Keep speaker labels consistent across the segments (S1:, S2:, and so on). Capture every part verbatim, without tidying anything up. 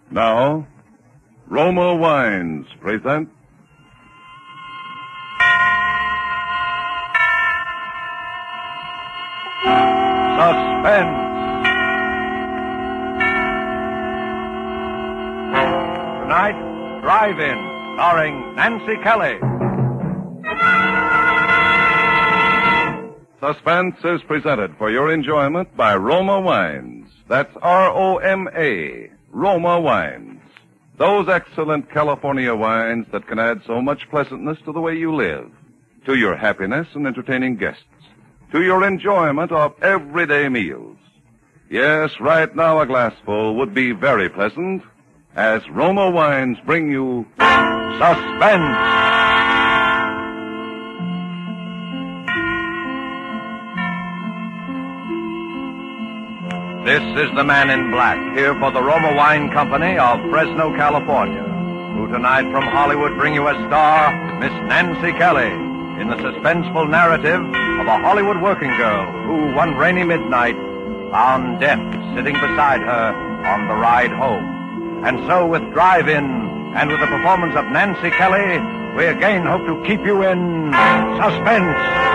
S1: Now, Roma Wines present Suspense. Tonight, Drive-In, starring Nancy Kelly. Suspense is presented for your enjoyment by Roma Wines. That's R O M A, Roma Wines. Those excellent California wines that can add so much pleasantness to the way you live, to your happiness in entertaining guests, to your enjoyment of everyday meals. Yes, right now a glassful would be very pleasant as Roma Wines bring you Suspense. This is the Man in Black, here for the Roma Wine Company of Fresno, California, who tonight from Hollywood bring you as star Miss Nancy Kelly in the suspenseful narrative of a Hollywood working girl who, one rainy midnight, found death sitting beside her on the ride home. And so, with Drive-In and with the performance of Nancy Kelly, we again hope to keep you in suspense.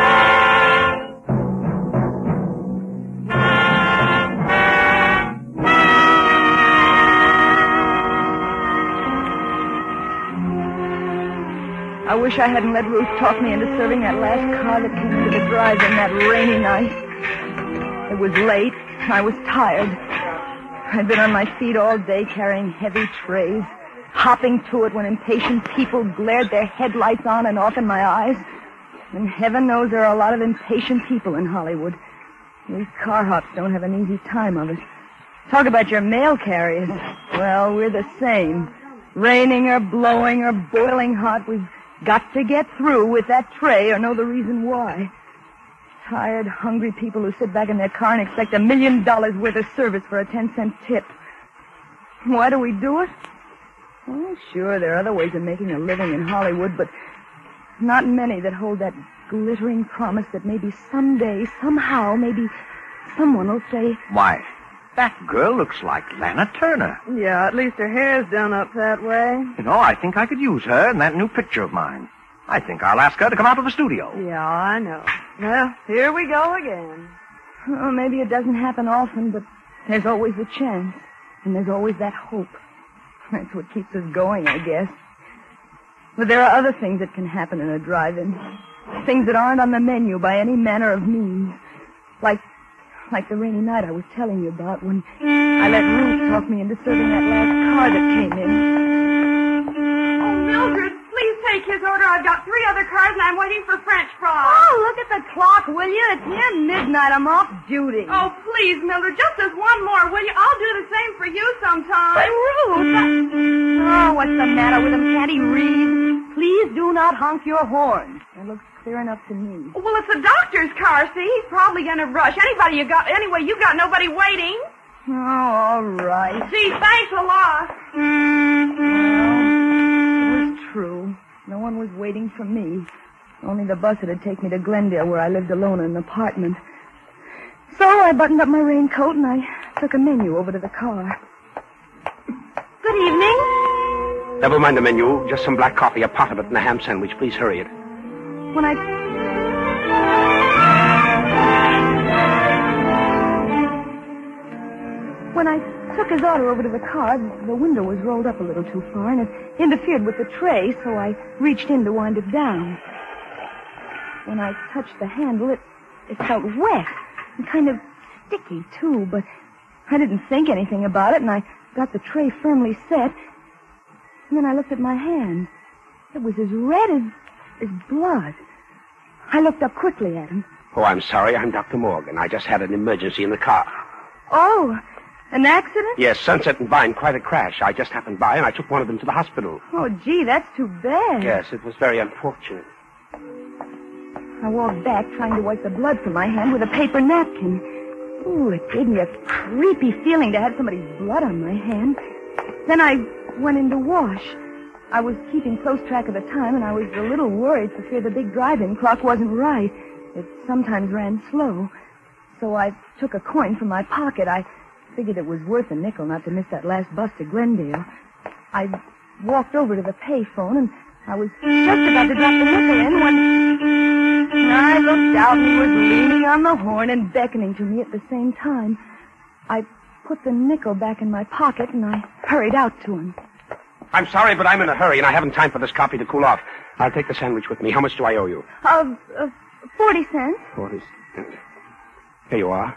S2: I wish I hadn't let Ruth talk me into serving that last car that came into the drive-in that rainy night. It was late. I was tired. I'd been on my feet all day carrying heavy trays, hopping to it when impatient people glared their headlights on and off in my eyes. And heaven knows there are a lot of impatient people in Hollywood. These car hops don't have an easy time of it. Talk about your mail carriers. Well, we're the same. Raining or blowing or boiling hot, we've got to get through with that tray or know the reason why. Tired, hungry people who sit back in their car and expect a million dollars worth of service for a ten-cent tip. Why do we do it? Well, sure, there are other ways of making a living in Hollywood, but not many that hold that glittering promise that maybe someday, somehow, maybe someone will say...
S3: Why, that girl looks like Lana Turner.
S2: Yeah, at least her hair's done up that way.
S3: You know, I think I could use her in that new picture of mine. I think I'll ask her to come out to the studio.
S2: Yeah, I know. Well, here we go again. Well, maybe it doesn't happen often, but there's always a chance. And there's always that hope. That's what keeps us going, I guess. But there are other things that can happen in a drive-in. Things that aren't on the menu by any manner of means. Like... Like the rainy night I was telling you about when I let Ruth talk me into serving that last car that came in.
S4: Oh, Mildred, please take his order. I've got three other cars and I'm waiting for French fries.
S2: Oh, look at the clock, will you? It's near midnight. I'm off duty.
S4: Oh, please, Mildred, just as one more, will you? I'll do the same for you sometime.
S2: But Ruth, I... Oh, what's the matter with him? Can't he read? Please do not honk your horn. It looks clear enough to me.
S4: Well, it's the doctor's car, see? He's probably going to rush. Anybody you got... Anyway, you got nobody waiting.
S2: Oh, all right.
S4: Gee, thanks a lot.
S2: Well, it was true. No one was waiting for me. Only the bus that'd take me to Glendale, where I lived alone in an apartment. So I buttoned up my raincoat and I took a menu over to the car. Good evening.
S5: Never mind the menu. Just some black coffee, a pot of it, and a ham sandwich. Please hurry it.
S2: When I... When I took his order over to the car, the window was rolled up a little too far, and it interfered with the tray, so I reached in to wind it down. When I touched the handle, it, it felt wet and kind of sticky, too, but I didn't think anything about it, and I got the tray firmly set. And then I looked at my hand. It was as red as... as blood. I looked up quickly at him.
S5: Oh, I'm sorry. I'm Doctor Morgan. I just had an emergency in the car.
S2: Oh, an accident?
S5: Yes, Sunset and Vine, quite a crash. I just happened by and I took one of them to the hospital.
S2: Oh, gee, that's too bad.
S5: Yes, it was very unfortunate.
S2: I walked back trying to wipe the blood from my hand with a paper napkin. Ooh, it gave me a creepy feeling to have somebody's blood on my hand. Then I went in to wash. I was keeping close track of the time, and I was a little worried for fear the big drive-in clock wasn't right. It sometimes ran slow. So I took a coin from my pocket. I figured it was worth a nickel not to miss that last bus to Glendale. I walked over to the payphone, and I was just about to drop the nickel in when I looked out, and he was leaning on the horn and beckoning to me at the same time. I put the nickel back in my pocket, and I hurried out to him.
S5: I'm sorry, but I'm in a hurry, and I haven't time for this coffee to cool off. I'll take the sandwich with me. How much do I owe you?
S2: Uh, uh forty cents.
S5: Forty cents. Here you are.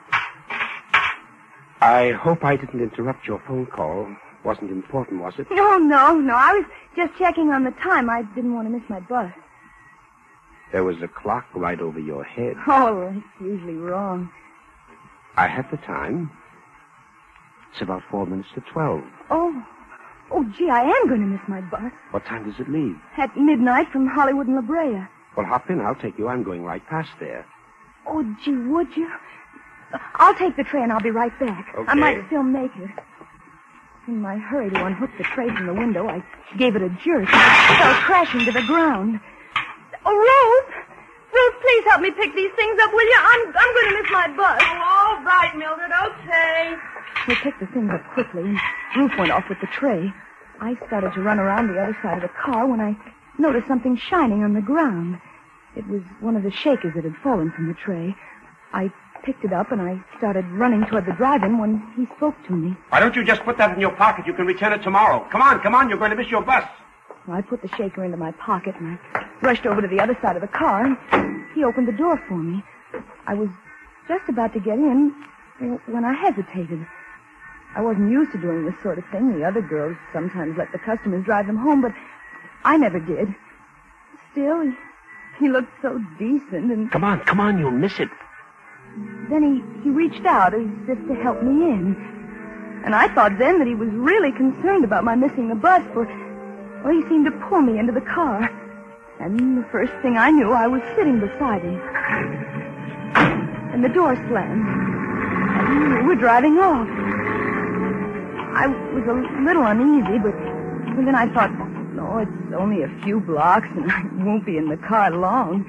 S5: I hope I didn't interrupt your phone call. Wasn't important, was it?
S2: No, no, no. I was just checking on the time. I didn't want to miss my bus.
S5: There was a clock right over your head.
S2: Oh, that's usually wrong.
S5: I have the time. It's about four minutes to twelve.
S2: Oh. Oh, gee, I am going to miss my bus.
S5: What time does it leave?
S2: At midnight from Hollywood and La Brea.
S5: Well, hop in. I'll take you. I'm going right past there.
S2: Oh, gee, would you? I'll take the tray and I'll be right back.
S5: Okay.
S2: I might still make it. In my hurry to unhook the tray from the window, I gave it a jerk and it fell crashing to the ground. Oh, Rose! Rose, please help me pick these things up, will you? I'm I'm going to miss my bus.
S4: Oh, all right, Mildred, okay.
S2: We picked the things up quickly, and Ruth went off with the tray. I started to run around the other side of the car when I noticed something shining on the ground. It was one of the shakers that had fallen from the tray. I picked it up, and I started running toward the drive-in when he spoke to me.
S5: Why don't you just put that in your pocket? You can return it tomorrow. Come on, come on. You're going to miss your bus.
S2: Well, I put the shaker into my pocket, and I rushed over to the other side of the car. He opened the door for me. I was just about to get in when I hesitated. I wasn't used to doing this sort of thing. The other girls sometimes let the customers drive them home, but I never did. Still, he, he looked so decent, and...
S5: Come on, come on. You'll miss it.
S2: Then he, he reached out as if to help me in. And I thought then that he was really concerned about my missing the bus, for, well, he seemed to pull me into the car. And the first thing I knew, I was sitting beside him. And the door slammed. And we were driving off. I was a little uneasy, but then I thought, no, it's only a few blocks, and I won't be in the car long.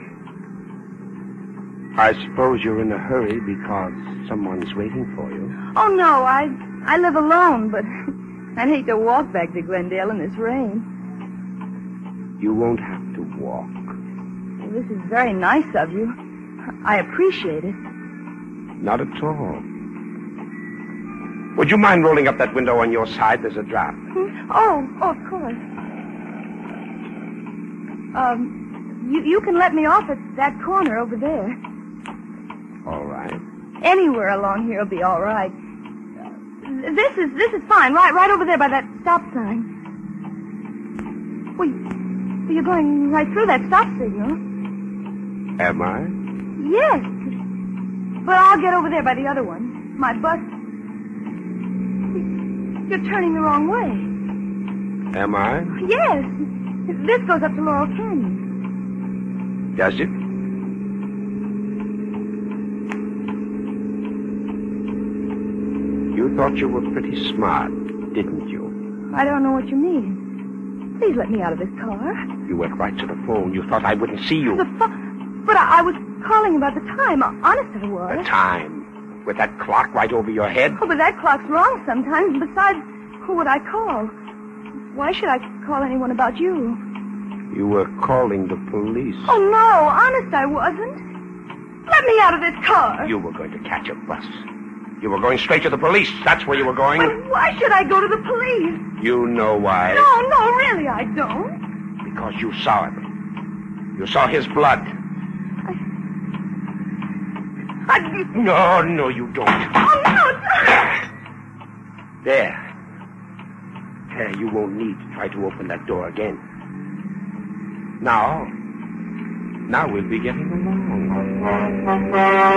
S5: I suppose you're in a hurry because someone's waiting for you.
S2: Oh, no, I I live alone, but I'd hate to walk back to Glendale in this rain.
S5: You won't have to walk.
S2: Well, this is very nice of you. I appreciate it.
S5: Not at all. Would you mind rolling up that window on your side? There's a draft.
S2: Hmm? Oh, oh, of course. Um, you, you can let me off at that corner over there.
S5: All right.
S2: Anywhere along here will be all right. This is this is fine. Right, right over there by that stop sign. Well, you're going right through that stop signal.
S5: Am I?
S2: Yes. But I'll get over there by the other one. My bus. You're turning the wrong way.
S5: Am I?
S2: Yes. This goes up to Laurel Canyon.
S5: Does it? You thought you were pretty smart, didn't you?
S2: I don't know what you mean. Please let me out of this car.
S5: You went right to the phone. You thought I wouldn't see you.
S2: The phone? But I, I was calling about the time. Honest, I was.
S5: The time? With that clock right over your head?
S2: Oh, but that clock's wrong sometimes. Besides, who would I call? Why should I call anyone about you?
S5: You were calling the police.
S2: Oh, no. Honest, I wasn't. Let me out of this car.
S5: You were going to catch a bus. You were going straight to the police. That's where you were going.
S2: But why should I go to the police?
S5: You know why.
S2: No, no, really, I don't.
S5: Because you saw it. You saw his blood.
S2: I... I...
S5: No, no, you don't.
S2: Oh, no.
S5: There. There, you won't need to try to open that door again. Now, now we'll be getting along.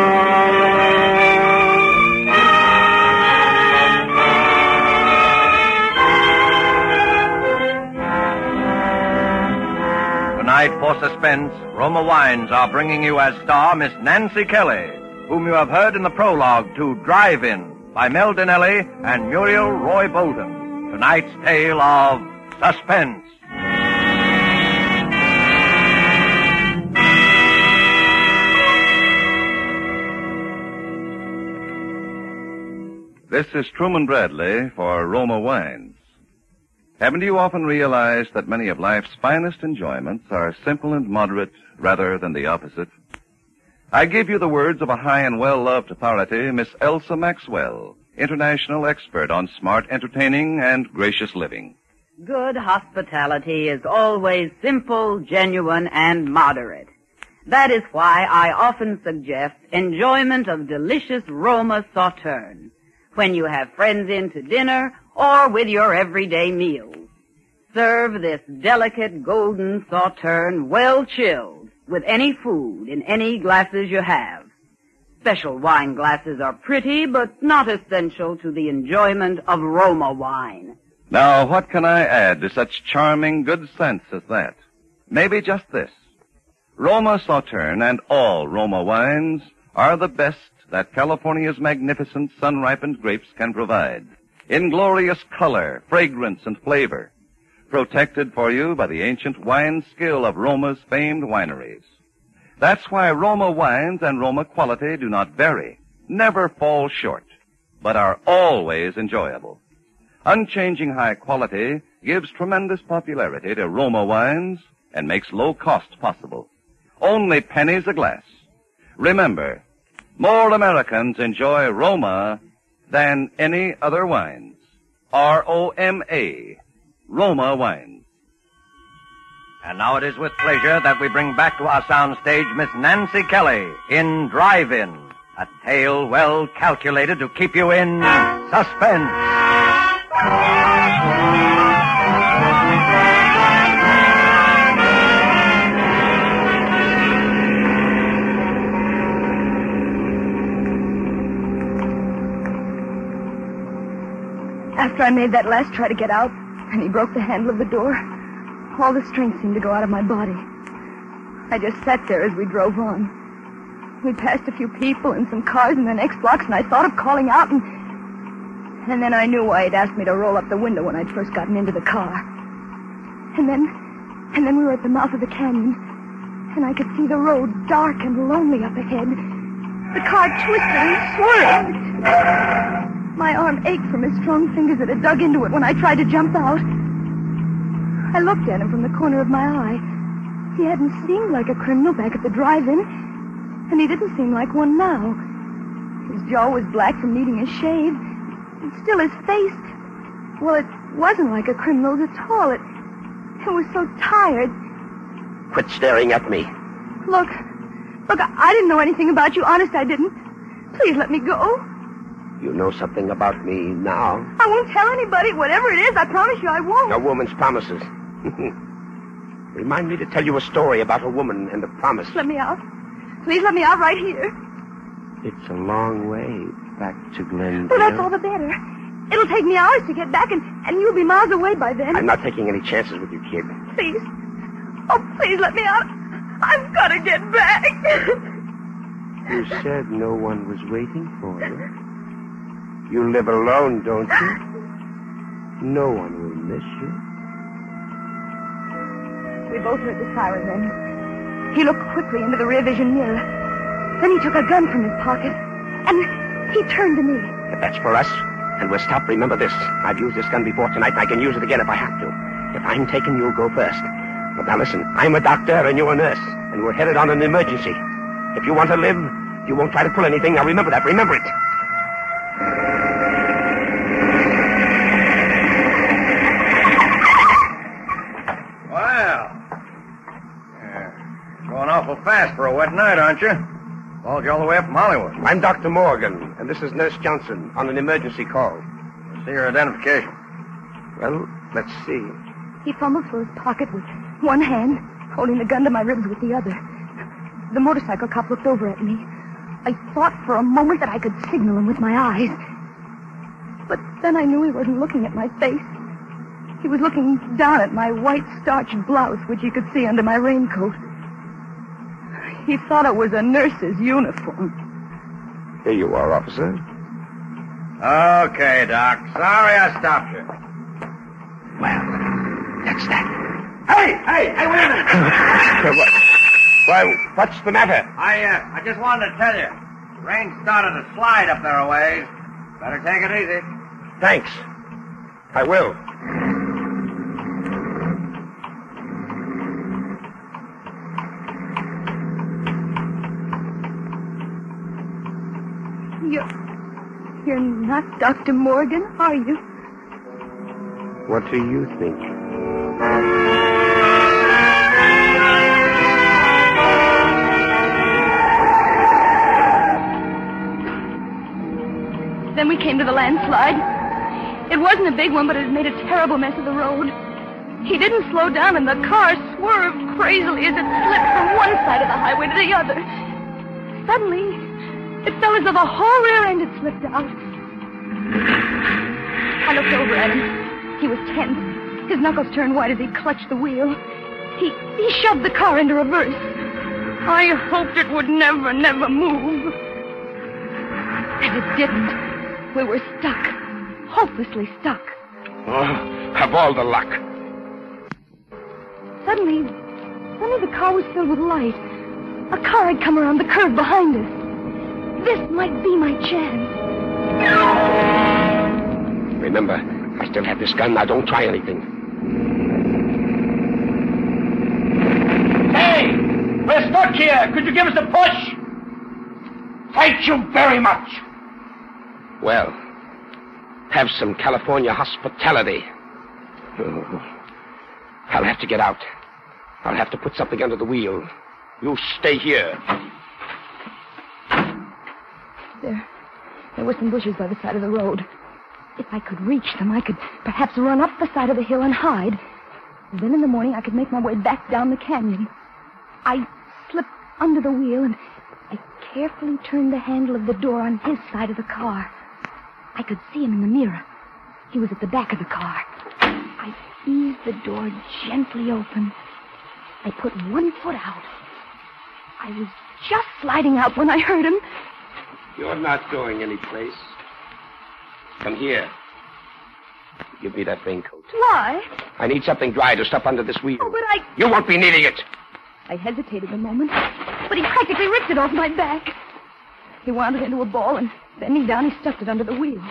S1: Tonight, for suspense, Roma Wines are bringing you as star Miss Nancy Kelly, whom you have heard in the prologue to Drive-In by Mel Dinelli and Muriel Roy Bolton. Tonight's tale of suspense.
S6: This is Truman Bradley for Roma Wines. Haven't you often realized that many of life's finest enjoyments are simple and moderate rather than the opposite? I give you the words of a high and well-loved authority, Miss Elsa Maxwell, international expert on smart entertaining and gracious living.
S7: Good hospitality is always simple, genuine, and moderate. That is why I often suggest enjoyment of delicious Roma Sauterne when you have friends in to dinner or with your everyday meals. Serve this delicate golden Sauterne well chilled with any food in any glasses you have. Special wine glasses are pretty, but not essential to the enjoyment of Roma wine.
S6: Now, what can I add to such charming good sense as that? Maybe just this. Roma Sauterne and all Roma wines are the best that California's magnificent sun-ripened grapes can provide, in glorious color, fragrance, and flavor, protected for you by the ancient wine skill of Roma's famed wineries. That's why Roma wines and Roma quality do not vary, never fall short, but are always enjoyable. Unchanging high quality gives tremendous popularity to Roma wines and makes low cost possible. Only pennies a glass. Remember, more Americans enjoy Roma than any other wines. R O M A, Roma wines.
S1: And now it is with pleasure that we bring back to our soundstage Miss Nancy Kelly in Drive-In, a tale well calculated to keep you in suspense.
S2: After I made that last try to get out, and he broke the handle of the door, all the strength seemed to go out of my body. I just sat there as we drove on. We passed a few people and some cars in the next blocks, and I thought of calling out, and... And then I knew why he'd asked me to roll up the window when I'd first gotten into the car. And then... And then we were at the mouth of the canyon, and I could see the road dark and lonely up ahead. The car twisted and swerved. My arm ached from his strong fingers that had dug into it when I tried to jump out. I looked at him from the corner of my eye. He hadn't seemed like a criminal back at the drive-in, and he didn't seem like one now. His jaw was black from needing a shave, and still his face, well, it wasn't like a criminal's at all. It, it was so tired.
S5: Quit staring at me.
S2: Look, look, I, I didn't know anything about you. Honest, I didn't. Please let me go.
S5: You know something about me now.
S2: I won't tell anybody. Whatever it is, I promise you I won't.
S5: A woman's promises. Remind me to tell you a story about a woman and a promise.
S2: Let me out. Please let me out right here.
S5: It's a long way back to Glendale.
S2: Well, that's all the better. It'll take me hours to get back, and, and you'll be miles away by then.
S5: I'm not taking any chances with you, kid.
S2: Please. Oh, please let me out. I've got to get back.
S5: You said no one was waiting for you. You live alone, don't you? No one will miss you.
S2: We both heard the siren then. He looked quickly into the rear vision mirror. Then he took a gun from his pocket, and he turned to me.
S5: If that's for us, and we'll stop, remember this. I've used this gun before tonight, and I can use it again if I have to. If I'm taken, you'll go first. But now listen, I'm a doctor, and you're a nurse, and we're headed on an emergency. If you want to live, you won't try to pull anything. Now remember that, remember it.
S1: Awful fast for a wet night, aren't you? Followed you all the way up from Hollywood.
S5: I'm Doctor Morgan, and this is Nurse Johnson on an emergency call.
S1: See your identification.
S5: Well, let's see.
S2: He fumbled for his pocket with one hand, holding the gun to my ribs with the other. The motorcycle cop looked over at me. I thought for a moment that I could signal him with my eyes. But then I knew he wasn't looking at my face. He was looking down at my white starched blouse, which you could see under my raincoat. He thought it was a nurse's uniform.
S5: Here you are, officer.
S1: Okay, Doc. Sorry I stopped you.
S5: Well, that's that.
S1: Hey, hey, hey, wait a minute.
S5: what? Why, what's the matter?
S1: I, uh, I just wanted to tell you. The rain started to slide up there a ways.
S3: Better take it easy.
S5: Thanks. I will.
S2: You're, you're not Doctor Morgan, are you?
S5: What do you think?
S2: Then we came to the landslide. It wasn't a big one, but it had made a terrible mess of the road. He didn't slow down, and the car swerved crazily as it slipped from one side of the highway to the other. Suddenly, it felt as though the whole rear end had slipped out. I looked over at him. He was tense. His knuckles turned white as he clutched the wheel. He, he shoved the car into reverse. I hoped it would never, never move. And it didn't. We were stuck. Hopelessly stuck.
S5: Oh, have all the luck.
S2: Suddenly, suddenly the car was filled with light. A car had come around the curve behind us. This might be my chance.
S5: Remember, I still have this gun. Now don't try anything.
S3: Hey! We're stuck here. Could you give us a push? Thank you very much.
S5: Well, have some California hospitality. Oh, I'll have to get out. I'll have to put something under the wheel. You stay here.
S2: There, there were some bushes by the side of the road. If I could reach them, I could perhaps run up the side of the hill and hide. And then in the morning, I could make my way back down the canyon. I slipped under the wheel, and I carefully turned the handle of the door on his side of the car. I could see him in the mirror. He was at the back of the car. I eased the door gently open. I put one foot out. I was just sliding out when I heard him.
S5: You're not going anyplace. Come here. Give me that raincoat.
S2: Why?
S5: I need something dry to stuff under this wheel.
S2: Oh, but I...
S5: You won't be needing it.
S2: I hesitated a moment, but he practically ripped it off my back. He wound it into a ball, and bending down, he stuffed it under the wheel.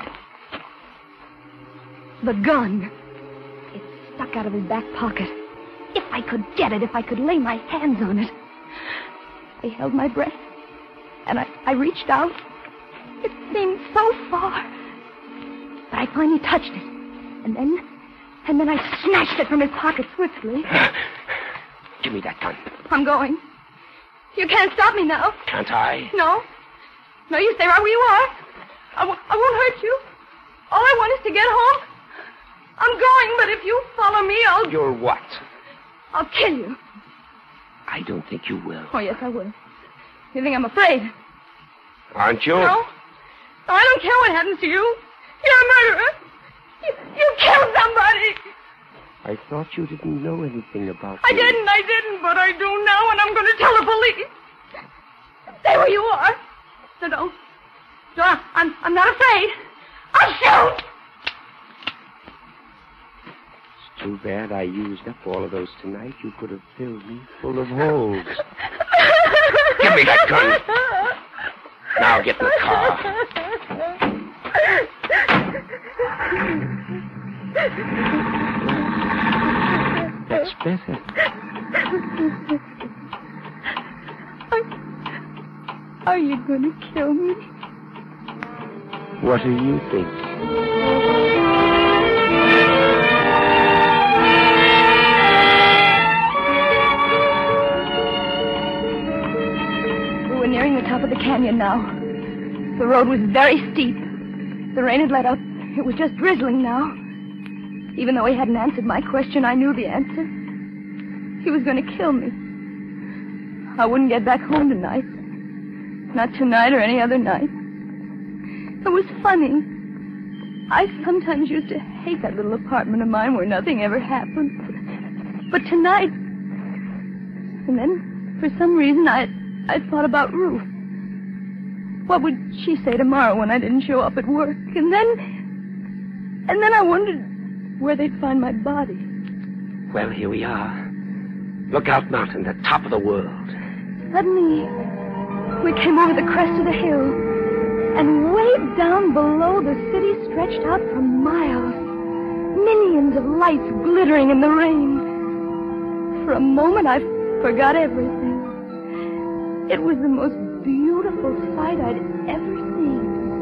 S2: The gun. It stuck out of his back pocket. If I could get it, if I could lay my hands on it. I held my breath, and I, I reached out. It seemed so far. But I finally touched it. And then, and then I snatched it from his pocket swiftly.
S5: Give me that gun.
S2: I'm going. You can't stop me now.
S5: Can't I?
S2: No. No, you stay right where you are. I, w- I won't hurt you. All I want is to get home. I'm going, but if you follow me, I'll...
S5: You're what?
S2: I'll kill you.
S5: I don't think you will.
S2: Oh, yes, I will. You think I'm afraid?
S5: Aren't you?
S2: No. No, I don't care what happens to you. You're a murderer. You, you killed somebody.
S5: I thought you didn't know anything about
S2: I
S5: me.
S2: didn't, I didn't, but I do now, and I'm going to tell the police. Stay where you are. No, no. No, I'm, I'm not afraid. I'll shoot.
S5: It's too bad I used up all of those tonight. You could have filled me full of holes. Give me that gun. Now get in the car. That's better.
S2: Are, are you going to kill me?
S5: What do you think?
S2: We were nearing the top of the canyon now. The road was very steep. The rain had let up. It was just drizzling now. Even though he hadn't answered my question, I knew the answer. He was going to kill me. I wouldn't get back home tonight. Not tonight or any other night. It was funny. I sometimes used to hate that little apartment of mine where nothing ever happened. But tonight... And then, for some reason, I I thought about Ruth. What would she say tomorrow when I didn't show up at work? And then... And then I wondered where they'd find my body.
S5: Well, here we are. Lookout Mountain, the top of the world.
S2: Suddenly, we came over the crest of the hill, And way down below, the city stretched out for miles. Millions of lights glittering in the rain. For a moment, I forgot everything. It was the most beautiful sight I'd ever seen.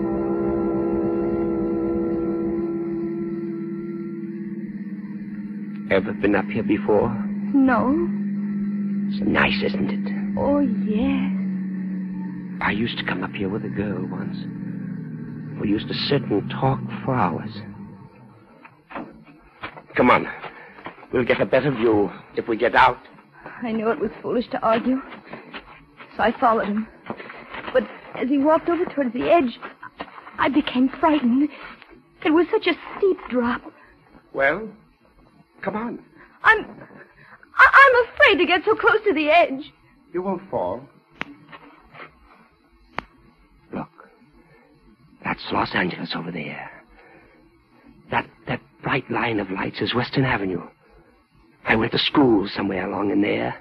S5: Ever been up here before?
S2: No.
S5: It's nice, isn't it?
S2: Oh, yes.
S5: I used to come up here with a girl once. We used to sit and talk for hours. Come on. We'll get a better view if we get out.
S2: I knew it was foolish to argue, so I followed him. But as he walked over towards the edge, I became frightened. It was such a steep drop.
S5: Well, come on.
S2: I'm... I- I'm afraid to get so close to the edge.
S5: You won't fall. Look. That's Los Angeles over there. That that bright line of lights is Western Avenue. I went to school somewhere along in there.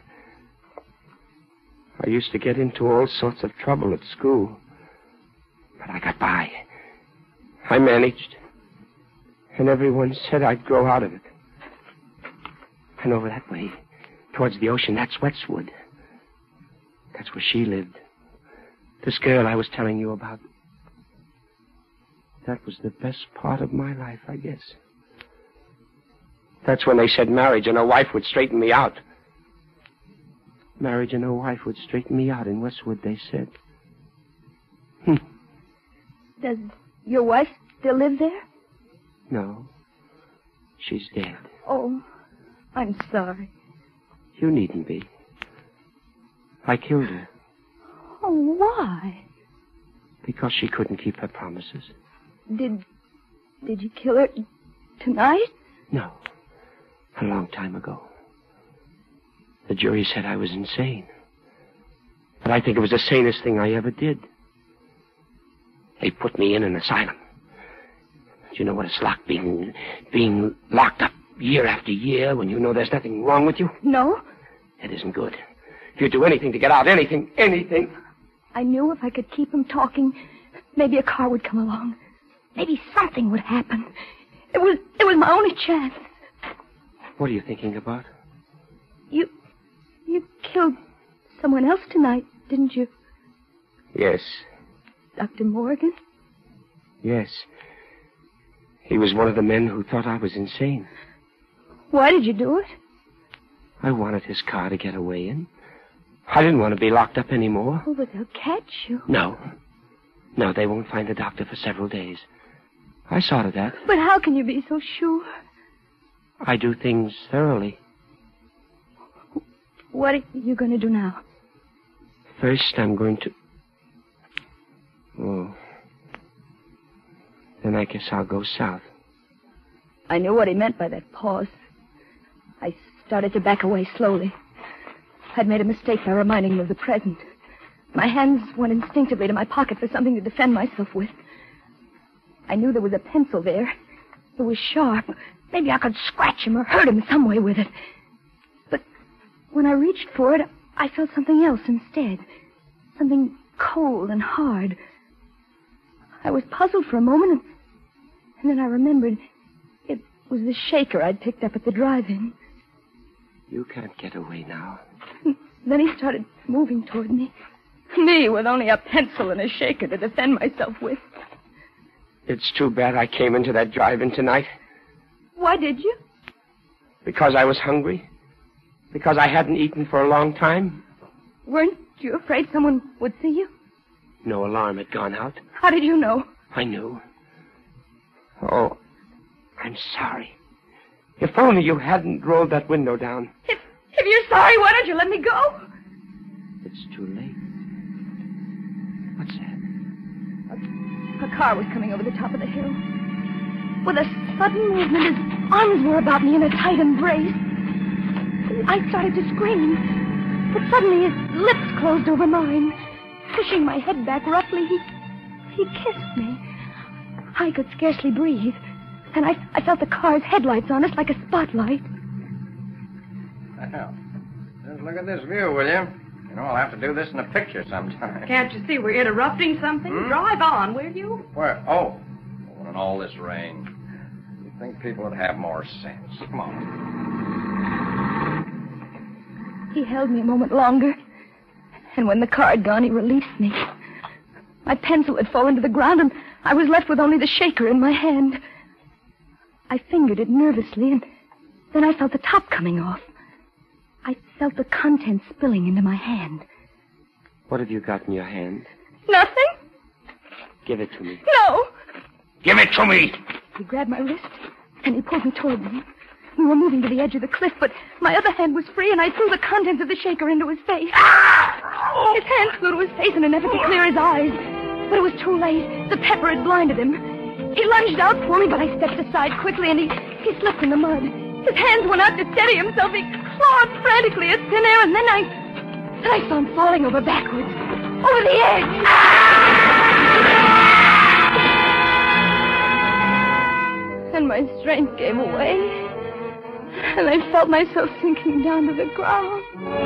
S5: I used to get into all sorts of trouble at school. But I got by. I managed. And everyone said I'd grow out of it. And over that way, towards the ocean, that's Westwood. That's where she lived. This girl I was telling you about. That was the best part of my life, I guess. That's when they said marriage and a wife would straighten me out. Marriage and a wife would straighten me out in Westwood, they said. Hm.
S2: Does your wife still live there?
S5: No. She's dead.
S2: Oh, I'm sorry.
S5: You needn't be. I killed her.
S2: Oh, why?
S5: Because she couldn't keep her promises.
S2: Did... did you kill her tonight?
S5: No. A long time ago. The jury said I was insane. But I think it was the sanest thing I ever did. They put me in an asylum. Do you know what it's like being, being locked up year after year when you know there's nothing wrong with you?
S2: No.
S5: It isn't good. If you'd do anything to get out, anything, anything.
S2: I knew if I could keep him talking, maybe a car would come along. Maybe something would happen. It was, it was my only chance.
S5: What are you thinking about?
S2: You, you killed someone else tonight, didn't you?
S5: Yes.
S2: Doctor Morgan?
S5: Yes. He was one of the men who thought I was insane.
S2: Why did you do it?
S5: I wanted his car to get away in. I didn't want to be locked up anymore.
S2: Oh, but they'll catch you.
S5: No. No, they won't find the doctor for several days. I saw to that.
S2: But how can you be so sure?
S5: I do things thoroughly.
S2: What are you going to do now?
S5: First, I'm going to... Oh. Then I guess I'll go south.
S2: I knew what he meant by that pause. I started to back away slowly. I'd made a mistake by reminding him of the present. My hands went instinctively to my pocket for something to defend myself with. I knew there was a pencil there. It was sharp. Maybe I could scratch him or hurt him some way with it. But when I reached for it, I felt something else instead. Something cold and hard. I was puzzled for a moment, and, and then I remembered it was the shaker I'd picked up at the drive-in.
S5: You can't get away now.
S2: Then he started moving toward me. Me, with only a pencil and a shaker to defend myself with.
S5: It's too bad I came into that drive-in tonight.
S2: Why did you?
S5: Because I was hungry. Because I hadn't eaten for a long time.
S2: Weren't you afraid someone would see you?
S5: No alarm had gone out.
S2: How did you know?
S5: I knew. Oh, I'm sorry. If only you hadn't rolled that window down.
S2: If, if you're sorry, why don't you let me go?
S5: It's too late. What's that?
S2: A, a car was coming over the top of the hill. With a sudden movement, his arms were about me in a tight embrace. I started to scream, but suddenly his lips closed over mine. Pushing my head back roughly, he, he kissed me. I could scarcely breathe, and I, I felt the car's headlights on us like a spotlight.
S8: Well, just look at this view, will you?
S1: You know, I'll have to do this in a picture sometime.
S4: Can't you see we're interrupting something?
S1: Hmm?
S4: Drive on, will you?
S1: Where? Oh. Oh, in all this rain. You'd think people would have more sense. Come on.
S2: He held me a moment longer, and when the car had gone, he released me. My pencil had fallen to the ground, and I was left with only the shaker in my hand. I fingered it nervously, and then I felt the top coming off. I felt the contents spilling into my hand.
S5: What have you got in your hand?
S2: Nothing?
S5: Give it to me.
S2: No.
S3: Give it to me.
S2: He grabbed my wrist, and he pulled me toward me. We were moving to the edge of the cliff, but my other hand was free, and I threw the contents of the shaker into his face. His hand flew to his face in an effort to clear his eyes. But it was too late. The pepper had blinded him. He lunged out for me, but I stepped aside quickly, and he, he slipped in the mud. His hands went out to steady himself. He clawed frantically at thin air, and then I... Then I saw him falling over backwards. Over the edge. And my strength gave away. And I felt myself sinking down to the ground.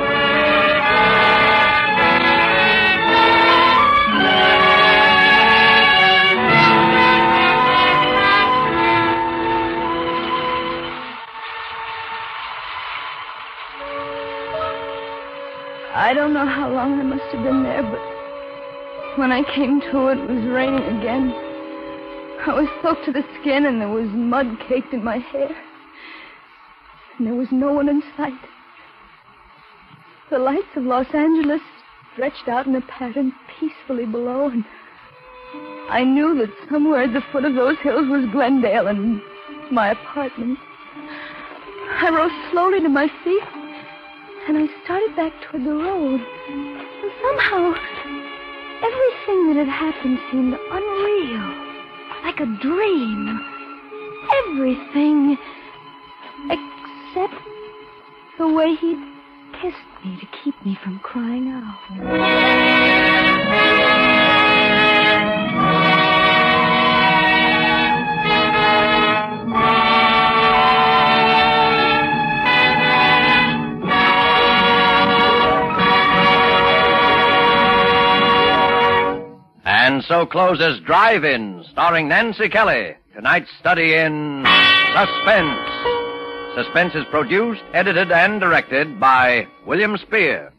S2: I don't know how long I must have been there, but when I came to, it was raining again. I was soaked to the skin, and there was mud caked in my hair. And there was no one in sight. The lights of Los Angeles stretched out in a pattern peacefully below, and I knew that somewhere at the foot of those hills was Glendale and my apartment. I rose slowly to my feet, and I started back toward the road. And somehow, everything that had happened seemed unreal, like a dream. Everything except the way he'd kissed me to keep me from crying out.
S1: And so closes Drive-In, starring Nancy Kelly. Tonight's study in Suspense. Suspense is produced, edited, and directed by William Spear.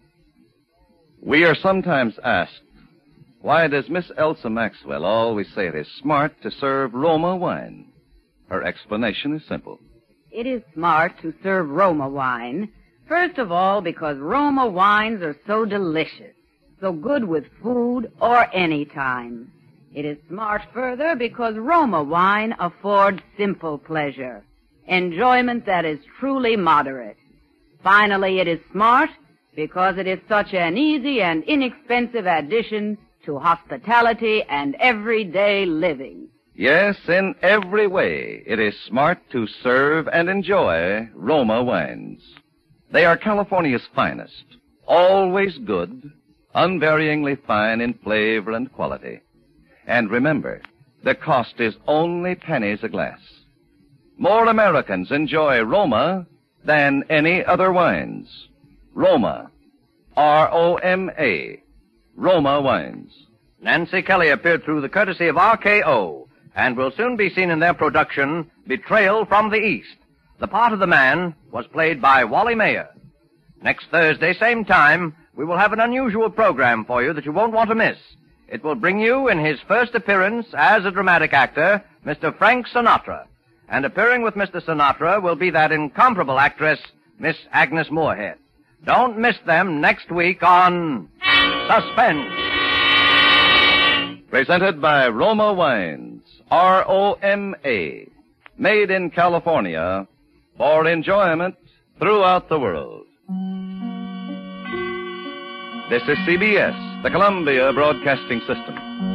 S6: We are sometimes asked, why does Miss Elsa Maxwell always say it is smart to serve Roma wine? Her explanation is simple.
S7: It is smart to serve Roma wine, first of all because Roma wines are so delicious, so good with food or any time. It is smart further because Roma wine affords simple pleasure, enjoyment that is truly moderate. Finally, it is smart because it is such an easy and inexpensive addition to hospitality and everyday living.
S6: Yes, in every way, it is smart to serve and enjoy Roma wines. They are California's finest, always good, unvaryingly fine in flavor and quality. And remember, the cost is only pennies a glass. More Americans enjoy Roma than any other wines. Roma. R O M A. Roma wines.
S1: Nancy Kelly appeared through the courtesy of R K O and will soon be seen in their production, Betrayal from the East. The part of the man was played by Wally Mayer. Next Thursday, same time, we will have an unusual program for you that you won't want to miss. It will bring you, in his first appearance as a dramatic actor, Mister Frank Sinatra. And appearing with Mister Sinatra will be that incomparable actress, Miss Agnes Moorehead. Don't miss them next week on Suspense.
S6: Presented by Roma Wines, R O M A. Made in California for enjoyment throughout the world. This is C B S, the Columbia Broadcasting System.